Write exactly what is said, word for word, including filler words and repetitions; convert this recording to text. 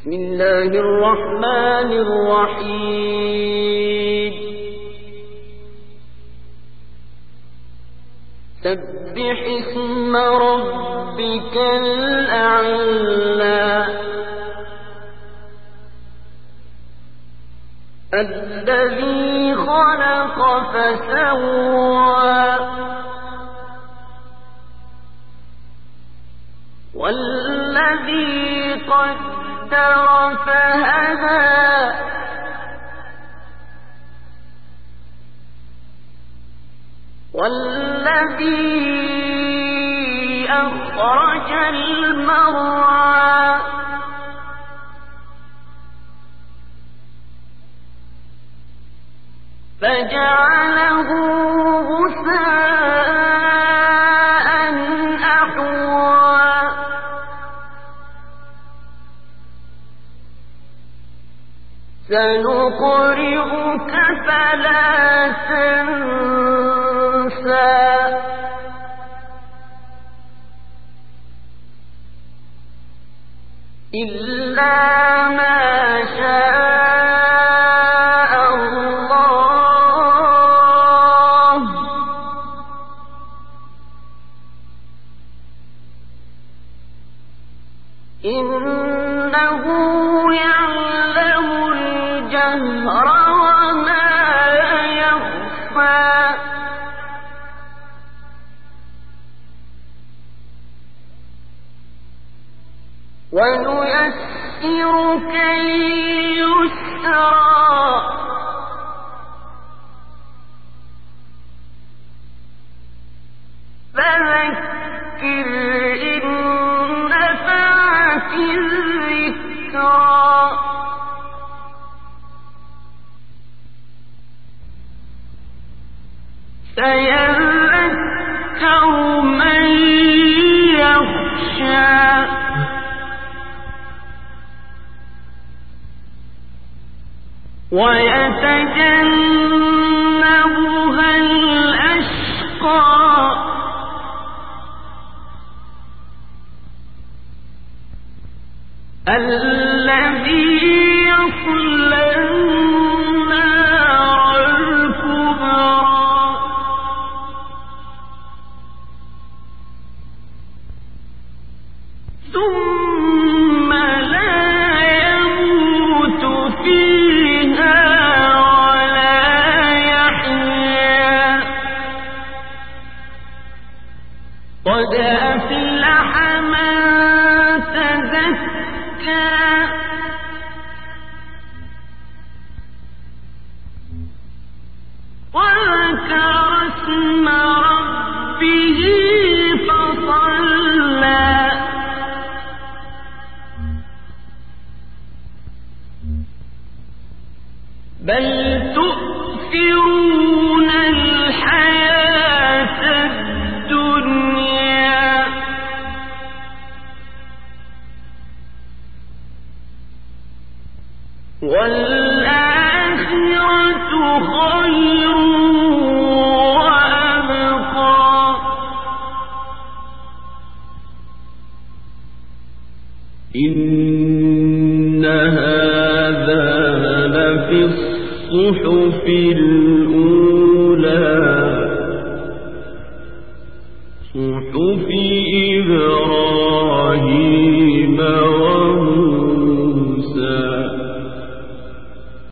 بسم الله الرحمن الرحيم سبح اسم ربك الأعلى الذي خلق فسوى والذي قدر فهدى والذي أخرج المرعى فجعله غثاء أحوى سنقرئك فلا تنسى إلا ما شاء الله إنه يعلم الجهر وما يخفى ونيسرك لليسرى فذكر إن نفعت الذكرى سيذكر من يخشى ويتجنبها الأشقى الذي يصلى النار الكبرى ثم لا يموت فيها قد أفلح من تزكى وذكر اسم ربه فصلى بل تؤثرون الحياة الدنيا والآخرة خير وأبقى إن هذا لفي الصحف